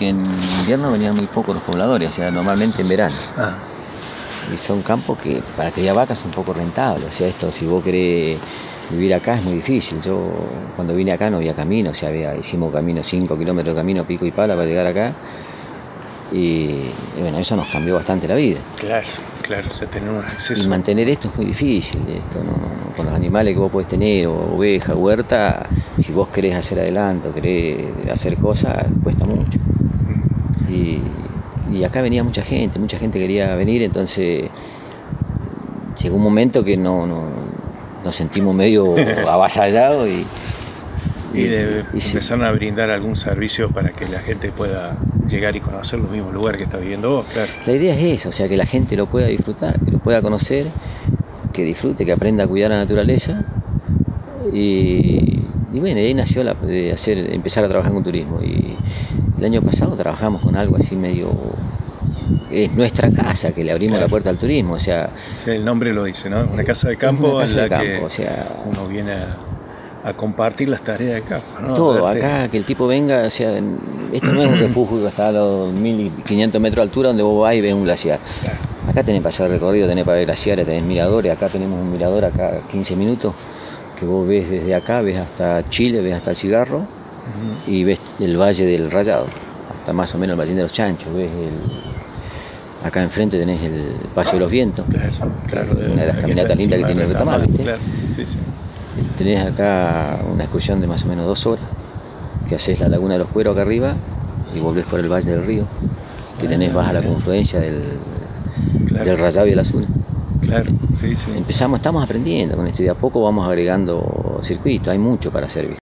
porque en invierno venían muy pocos los pobladores, o sea, normalmente en verano. Ah, Y son campos que para criar vacas es un poco rentable, o sea, esto si vos querés vivir acá es muy difícil. Yo cuando vine acá no había camino, o sea, hicimos camino 5 kilómetros de camino pico y pala para llegar acá. Y bueno, eso nos cambió bastante la vida. claro, o sea, tener un acceso. Y mantener esto es muy difícil, con los animales que vos podés tener, oveja, huerta, si vos querés hacer adelanto, querés hacer cosas, cuesta mucho. Y acá venía mucha gente quería venir, entonces llegó un momento que nos sentimos medio avasallados y Empezaron a brindar algún servicio para que la gente pueda llegar y conocer los mismos lugares que está viviendo vos, claro. La idea es eso, o sea, que la gente lo pueda disfrutar, que lo pueda conocer, que disfrute, que aprenda a cuidar la naturaleza. Y bueno, ahí nació empezar a trabajar con turismo. Y el año pasado trabajamos con algo así medio... Es nuestra casa, que le abrimos la puerta al turismo, o sea... El nombre lo dice, ¿no? Una casa de campo en la que o sea, uno viene a compartir las tareas de campo, ¿no? Todo, acá que el tipo venga, o sea, esto no es un refugio que está a los 1500 metros de altura donde vos vas y ves un glaciar. Claro. Acá tenés para hacer recorrido, tenés para ver glaciares, tenés miradores, acá tenemos un mirador acá 15 minutos, que vos ves desde acá, ves hasta Chile, ves hasta el Cigarro, y ves el Valle del Rayado, hasta más o menos el Valle de los Chanchos, ves acá enfrente tenés el Paso de los Vientos, claro, una de las caminatas lindas que tiene el Retamal, ¿viste? Claro, sí. Tenés acá una excursión de más o menos 2 horas, que haces la Laguna de los Cueros acá arriba y volvés por el Valle del Río, que vas a la confluencia del Rayado y el Azul. Claro, sí. Estamos aprendiendo con esto y de a poco vamos agregando circuitos, hay mucho para hacer.